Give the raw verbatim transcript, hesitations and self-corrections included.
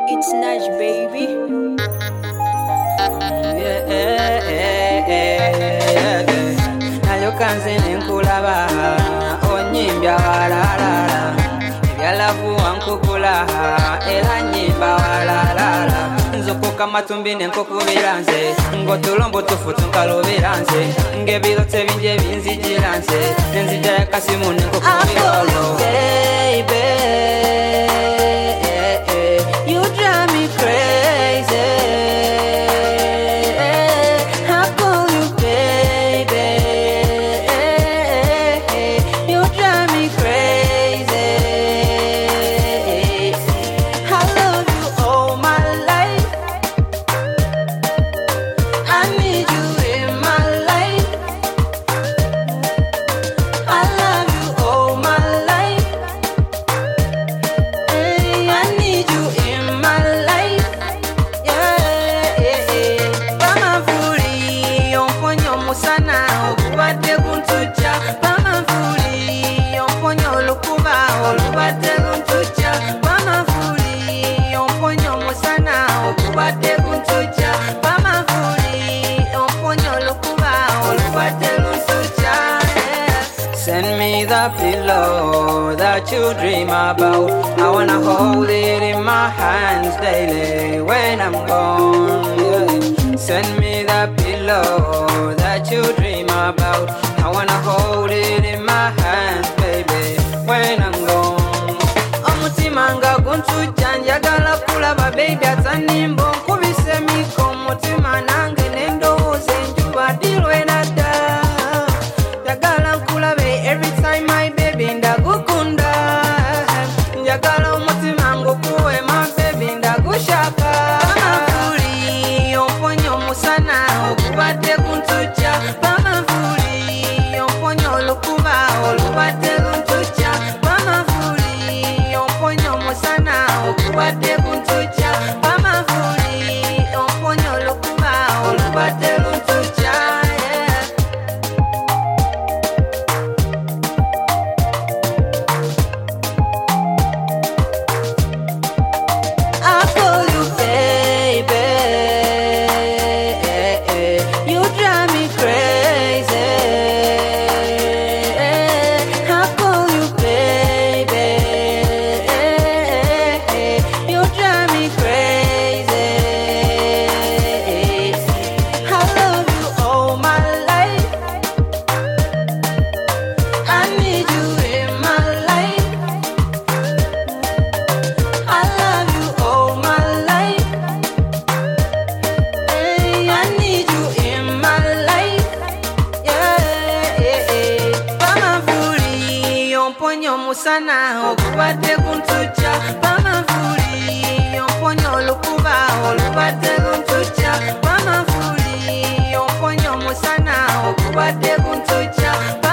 It's Nash, baby. Yeah, yeah, yeah, yeah, yeah. Nayo kanzini nkulaba onyimbya walalala ebyalavu wankukula era nyimba walalala nzokoka matumbi nenkokubira nze ng'otulombo tufutu nkalubira nze ng'ebirotse bingi ebinzijira nze nenzija yakasimu nenkokubira olwo You drive me crazy. How could you, baby? You drive me crazy. I love you all my life. I need you in my life. I love you all my life. Hey, I need you in my life. Yeah, yeah, yeah. Bama fuli, yonfonyo musana, okubadde kuntuja. Bama fuli, yonfonyo lukuba, olubadde kuntuja. Bama fuli, yonfonyo musana, okubadde kuntuja. Bama fuli, yonfonyo lukuba, olubadde kuntuja. Yeah. Send me the pillow that you dream about. I wanna hold it in my hands daily when I'm gone. Yeah. Send me the pillow that you dream about. I wanna hold it in my hands, baby, when I'm gone. Omutima nga guntuja njagala kulaba baby atanimbo nkubise miko omutima nange nendowooza enjuba dirwe nadda. Njagala nkulabe every time my baby ndagukunda. Njagala omutima ngukuwe my baby ndagushaka. Bama fuli yonfonyo omusana okubadde kuntuja. Bama fuli yonfonyo olukuba olubadde kuntuja. Bama fuli yonfonyo omusana okubadde kuntuja. Bama fuli yonfonyo olukuba olubadde kuntuja. Yeah. I call you baby. You drive me crazy. I call you baby. You drive me crazy. I love you all my life. I need you in my life. I love you all my life. Hey, I need you in my life. Yeah, yeah, yeah. Bama fuli yonponyo musana okubadde kuntuja. Bama fuli yonponyo olukuba olubadde kuntuja. Bama fuli yonponyo musana okubadde kuntuja.